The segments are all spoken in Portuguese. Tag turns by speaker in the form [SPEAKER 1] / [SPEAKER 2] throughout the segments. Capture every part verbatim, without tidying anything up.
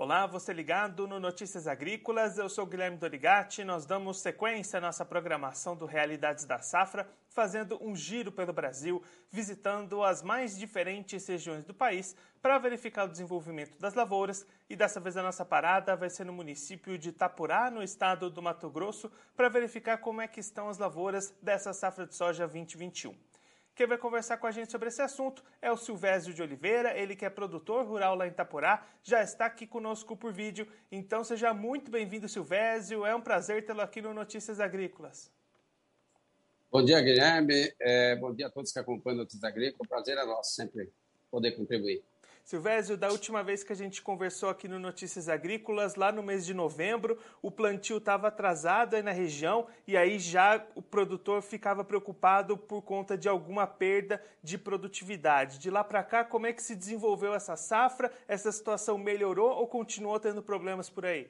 [SPEAKER 1] Olá, você ligado no Notícias Agrícolas, eu sou Guilherme Dorigatti. Nós damos sequência à nossa programação do Realidades da Safra, fazendo um giro pelo Brasil, visitando as mais diferentes regiões do país para verificar o desenvolvimento das lavouras. E dessa vez a nossa parada vai ser no município de Itapurá, no estado do Mato Grosso, para verificar como é que estão as lavouras dessa safra de soja vinte e vinte e um. Quem vai conversar com a gente sobre esse assunto é o Silvésio de Oliveira, ele que é produtor rural lá em Itapurá, já está aqui conosco por vídeo. Então seja muito bem-vindo, Silvésio, é um prazer tê-lo aqui no Notícias Agrícolas.
[SPEAKER 2] Bom dia, Guilherme, é, bom dia a todos que acompanham Notícias Agrícolas, o prazer é nosso sempre poder contribuir.
[SPEAKER 1] Silvésio, da última vez que a gente conversou aqui no Notícias Agrícolas, lá no mês de novembro, o plantio estava atrasado aí na região e aí já o produtor ficava preocupado por conta de alguma perda de produtividade. De lá para cá, como é que se desenvolveu essa safra? Essa situação melhorou ou continuou tendo problemas por aí?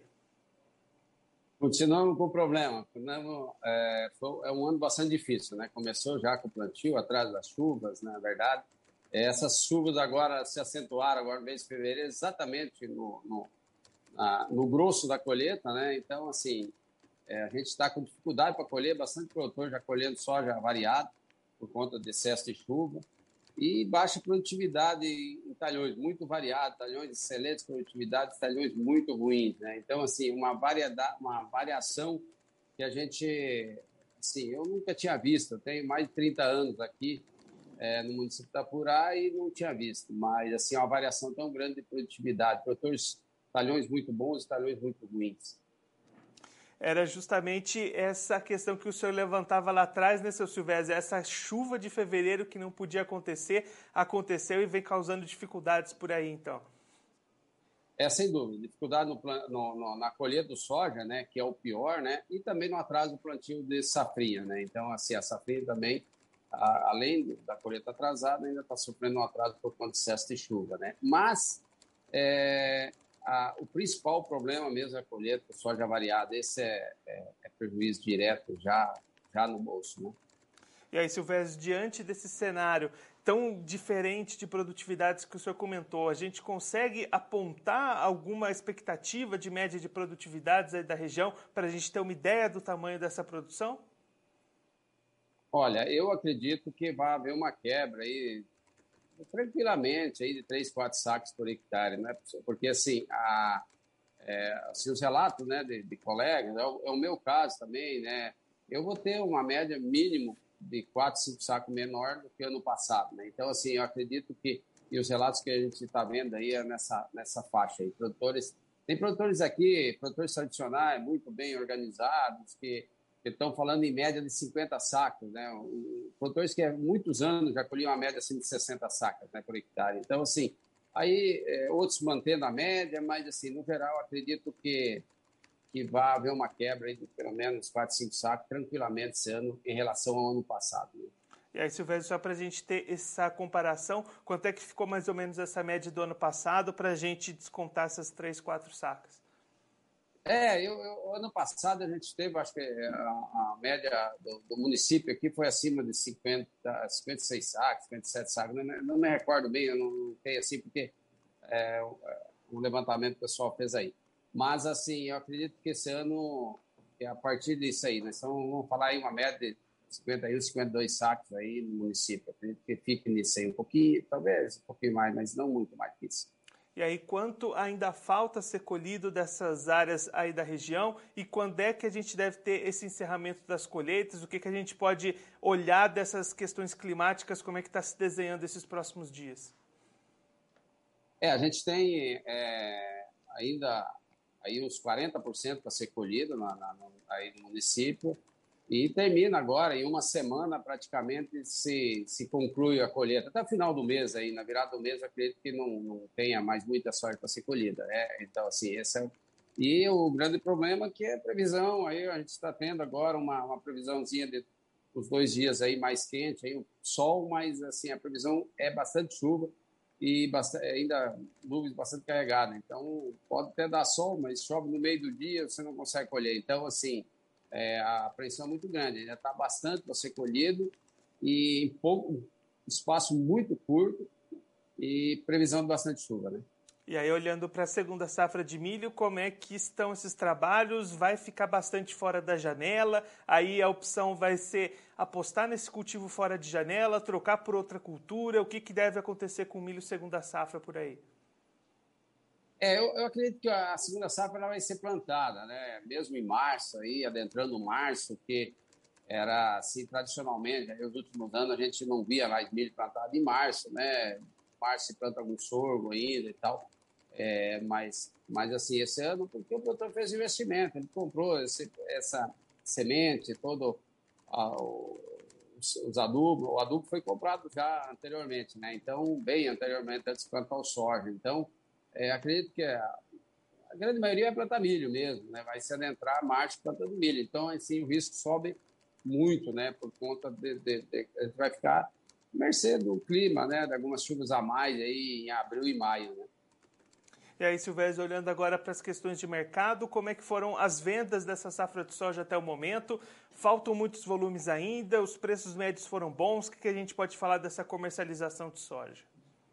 [SPEAKER 2] Continuamos com problema. É, foi, é um ano bastante difícil, né? Começou já com o plantio, atrás das chuvas, na verdade. Essas chuvas agora se acentuaram agora no mês de fevereiro, exatamente no, no, na, no grosso da colheita, né? Então, assim, é, a gente está com dificuldade para colher, bastante produtor já colhendo soja variado por conta de excesso de chuva e baixa produtividade em talhões muito variados, talhões de excelente produtividade, talhões muito ruins, né? Então, assim, uma, variedade, uma variação que a gente, assim, eu nunca tinha visto. Eu tenho mais de trinta anos aqui, É, no município de Itapurá e não tinha visto, mas assim, uma variação tão grande de produtividade, produtores, talhões muito bons e talhões muito ruins.
[SPEAKER 1] Era justamente essa questão que o senhor levantava lá atrás, né, seu Silvésio? Essa chuva de fevereiro que não podia acontecer, aconteceu e vem causando dificuldades por aí, então.
[SPEAKER 2] É, sem dúvida, dificuldade no, no, no, na colheita do soja, né, que é o pior, né, e também no atraso do plantio de safrinha, né, então, assim, a safrinha também, a, além da colheita atrasada, ainda está sofrendo um atraso por conta de excesso de chuva, né, mas é, a, o principal problema mesmo é a colheita do soja variada, esse é, é, é prejuízo direto já, já no bolso, né.
[SPEAKER 1] E aí, Silvésio, diante desse cenário tão diferente de produtividades que o senhor comentou, a gente consegue apontar alguma expectativa de média de produtividades aí da região para a gente ter uma ideia do tamanho dessa produção?
[SPEAKER 2] Olha, eu acredito que vai haver uma quebra aí, tranquilamente, aí de três, quatro sacos por hectare, né? Porque, assim, a, é, assim os relatos, né, de, de colegas, é o, é o meu caso também, né? Eu vou ter uma média mínimo de quatro, cinco sacos menor do que ano passado, né? Então, assim, eu acredito que, e os relatos que a gente está vendo aí é nessa, nessa faixa aí. Produtores, tem produtores aqui, produtores tradicionais, muito bem organizados, que estão falando em média de cinquenta sacos, né? Produtores que há muitos anos já colhiam uma média assim, de sessenta sacas, né, por hectare. Então, assim, aí é, outros mantendo a média, mas, assim, no geral, acredito que, que vai haver uma quebra aí de pelo menos quatro, cinco sacos tranquilamente esse ano em relação ao ano passado, né?
[SPEAKER 1] E aí, Silvésio, só para a gente ter essa comparação, quanto é que ficou mais ou menos essa média do ano passado para a gente descontar essas três, quatro sacas?
[SPEAKER 2] É, eu, eu, ano passado a gente teve, acho que a, a média do, do município aqui foi acima de cinquenta, cinquenta e seis sacos, cinquenta e sete sacos, não, não me recordo bem, eu não, não tenho assim, porque é, o levantamento que o pessoal fez aí. Mas, assim, eu acredito que esse ano, é a partir disso aí, nós né, vamos falar aí uma média de cinquenta e um, cinquenta e dois sacos aí no município. Eu acredito que fique nisso aí um pouquinho, talvez um pouquinho mais, mas não muito mais que isso.
[SPEAKER 1] E aí, quanto ainda falta ser colhido dessas áreas aí da região e quando é que a gente deve ter esse encerramento das colheitas? O que, que a gente pode olhar dessas questões climáticas? Como é que está se desenhando esses próximos dias?
[SPEAKER 2] É, a gente tem é, ainda aí uns quarenta por cento para ser colhido na, na, no, aí no município e termina agora, em uma semana praticamente se, se conclui a colheita. Até o final do mês, aí, na virada do mês, eu acredito que não, não tenha mais muita sorte para ser colhida. É, então, assim, esse é... E o grande problema é que é a previsão, aí a gente está tendo agora uma, uma previsãozinha de os dois dias aí mais quente, aí o sol, mas assim, a previsão é bastante chuva e bastante, ainda nuvens bastante carregadas. Então, pode até dar sol, mas chove no meio do dia, você não consegue colher. Então, assim, é, a pressão é muito grande, ainda está bastante para ser colhido e em pouco espaço muito curto e previsão de bastante chuva, né?
[SPEAKER 1] E aí, olhando para a segunda safra de milho, como é que estão esses trabalhos? Vai ficar bastante fora da janela? Aí a opção vai ser apostar nesse cultivo fora de janela, trocar por outra cultura? O que, que deve acontecer com o milho segunda safra por aí?
[SPEAKER 2] É, eu, eu acredito que a segunda safra ela vai ser plantada, né? Mesmo em março, aí, adentrando março, que era assim, tradicionalmente, nos últimos anos a gente não via mais milho plantado em março, né? Março se planta algum sorgo ainda e tal. É, mas, mas assim, esse ano, porque o produtor fez investimento, ele comprou esse, essa semente, todo a, o, os, os adubos, o adubo foi comprado já anteriormente, né? Então, bem anteriormente, antes de plantar o soja. Então, é, acredito que a, a grande maioria vai plantar milho mesmo, né? Vai se adentrar março plantando milho. Então, assim, o risco sobe muito, né? Por conta de, de, de, de vai ficar mercê do clima, né? De algumas chuvas a mais aí em abril e maio, né?
[SPEAKER 1] E aí, Silvério, olhando agora para as questões de mercado, como é que foram as vendas dessa safra de soja até o momento? Faltam muitos volumes ainda, os preços médios foram bons, o que a gente pode falar dessa comercialização de soja?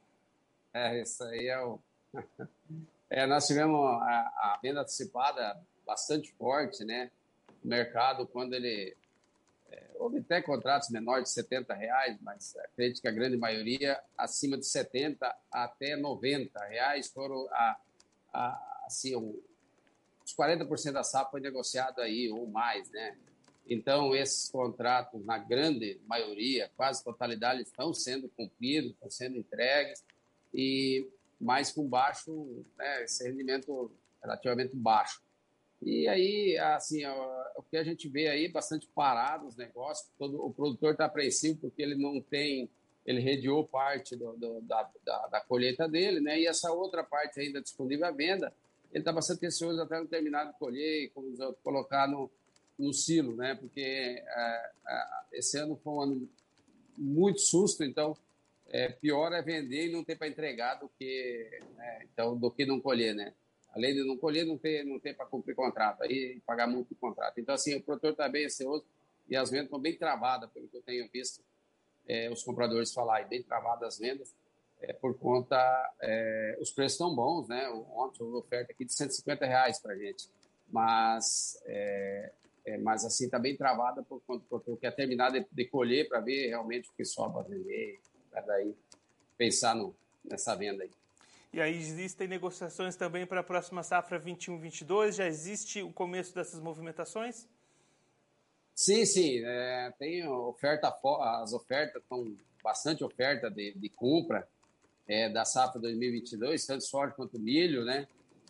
[SPEAKER 2] É, isso aí é o... É, nós tivemos a, a venda antecipada bastante forte, né? O mercado, quando ele... É, houve até contratos menores de setenta reais, mas acredito que a grande maioria, acima de setenta até noventa reais, foram a, a, assim, um, os quarenta por cento da safra foi negociado aí, ou mais, né? Então, esses contratos, na grande maioria, quase totalidade, estão sendo cumpridos, estão sendo entregues, e mais com baixo, né, esse rendimento relativamente baixo. E aí, assim, o que a gente vê aí, bastante parado os negócios, todo, o produtor está apreensivo porque ele não tem, ele rediou parte do, do, da, da, da colheita dele, né? E essa outra parte ainda disponível à venda, ele está bastante ansioso até não terminar de colher e colocar no, no silo, né? Porque é, é, esse ano foi um ano muito susto, então é, pior é vender e não ter para entregar do que, né? Então, do que não colher, né? Além de não colher, não ter, não ter para cumprir contrato, aí pagar muito de contrato. Então, assim, o produtor está bem ansioso e as vendas estão bem travadas, pelo que eu tenho visto é, os compradores falarem, bem travadas as vendas, é, por conta, é, os preços estão bons, né? Ontem houve oferta aqui de cento e cinquenta reais para a gente, mas, é, é, mas assim, está bem travada por conta do produtor quer terminar de, de colher para ver realmente o que sobra para vender, para daí pensar no, nessa venda aí.
[SPEAKER 1] E aí existem negociações também para a próxima safra vinte e um, vinte e dois? Já existe o começo dessas movimentações?
[SPEAKER 2] Sim, sim. É, tem oferta, as ofertas estão bastante oferta de, de compra é, da safra dois mil e vinte e dois, tanto soja quanto milho, né?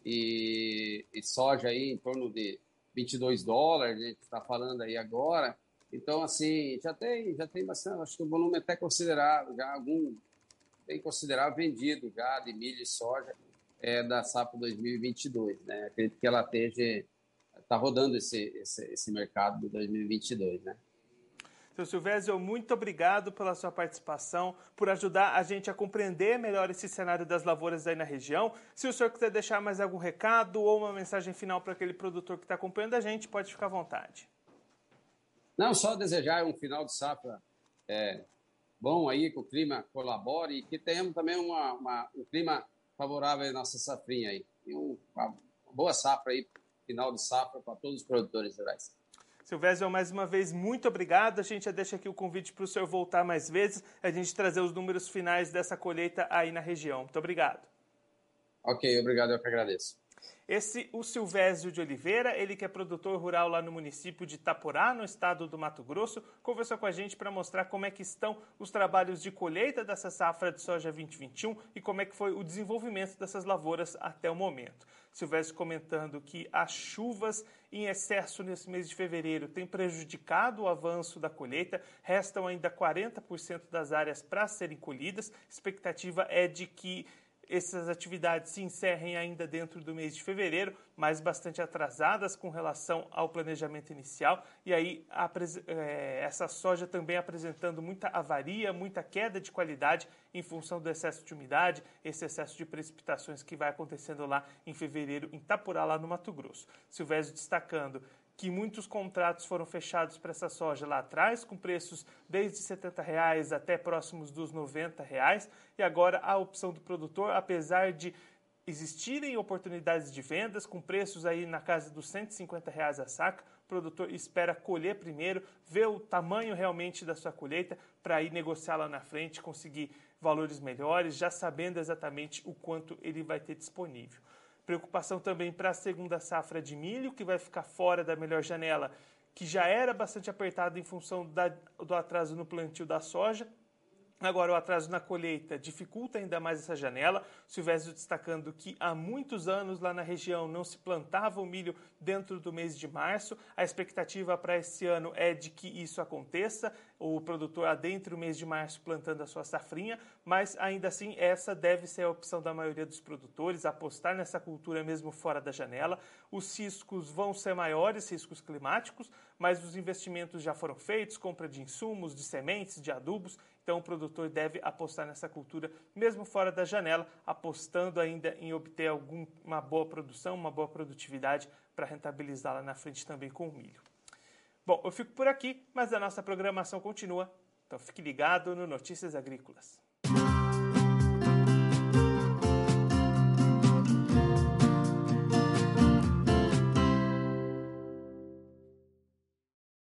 [SPEAKER 2] E, e soja aí em torno de vinte e dois dólares, a gente está falando aí agora. Então, assim, já tem, já tem bastante, acho que o volume é até considerável, já algum bem considerável vendido já de milho e soja é, da safra dois mil e vinte e dois, né? Acredito que ela esteja, está rodando esse, esse, esse mercado de dois mil e vinte e dois, né?
[SPEAKER 1] Seu Silvério, muito obrigado pela sua participação, por ajudar a gente a compreender melhor esse cenário das lavouras aí na região. Se o senhor quiser deixar mais algum recado ou uma mensagem final para aquele produtor que está acompanhando a gente, pode ficar à vontade.
[SPEAKER 2] Não, só desejar um final de safra é, bom aí, que o clima colabore e que tenhamos também uma, uma, um clima favorável à nossa safrinha aí. E um, uma boa safra aí, final de safra para todos os produtores rurais.
[SPEAKER 1] Silvério, mais uma vez, muito obrigado. A gente já deixa aqui o convite para o senhor voltar mais vezes, a gente trazer os números finais dessa colheita aí na região. Muito obrigado.
[SPEAKER 2] Ok, obrigado, eu que agradeço.
[SPEAKER 1] Esse, o Silvério de Oliveira, ele que é produtor rural lá no município de Itaporá, no estado do Mato Grosso, conversou com a gente para mostrar como é que estão os trabalhos de colheita dessa safra de soja vinte e vinte e um e como é que foi o desenvolvimento dessas lavouras até o momento. Silvério comentando que as chuvas em excesso nesse mês de fevereiro têm prejudicado o avanço da colheita, restam ainda quarenta por cento das áreas para serem colhidas, expectativa é de que essas atividades se encerrem ainda dentro do mês de fevereiro, mas bastante atrasadas com relação ao planejamento inicial. E aí essa soja também apresentando muita avaria, muita queda de qualidade em função do excesso de umidade, esse excesso de precipitações que vai acontecendo lá em fevereiro em Itaporá, lá no Mato Grosso. Silvério destacando que muitos contratos foram fechados para essa soja lá atrás, com preços desde setenta reais até próximos dos noventa reais, e agora a opção do produtor, apesar de existirem oportunidades de vendas com preços aí na casa dos cento e cinquenta reais a saca, o produtor espera colher primeiro, ver o tamanho realmente da sua colheita para ir negociar lá na frente, conseguir valores melhores, já sabendo exatamente o quanto ele vai ter disponível. Preocupação também para a segunda safra de milho, que vai ficar fora da melhor janela, que já era bastante apertado em função da, do atraso no plantio da soja. Agora, o atraso na colheita dificulta ainda mais essa janela. Silvésio destacando que há muitos anos lá na região não se plantava o milho dentro do mês de março. A expectativa para esse ano é de que isso aconteça, o produtor adentre o mês de março plantando a sua safrinha, mas ainda assim essa deve ser a opção da maioria dos produtores, apostar nessa cultura mesmo fora da janela. Os riscos vão ser maiores, riscos climáticos, mas os investimentos já foram feitos, compra de insumos, de sementes, de adubos. Então o produtor deve apostar nessa cultura mesmo fora da janela, apostando ainda em obter algum, uma boa produção, uma boa produtividade para rentabilizar lá na frente também com o milho. Bom, eu fico por aqui, mas a nossa programação continua, então fique ligado no Notícias Agrícolas.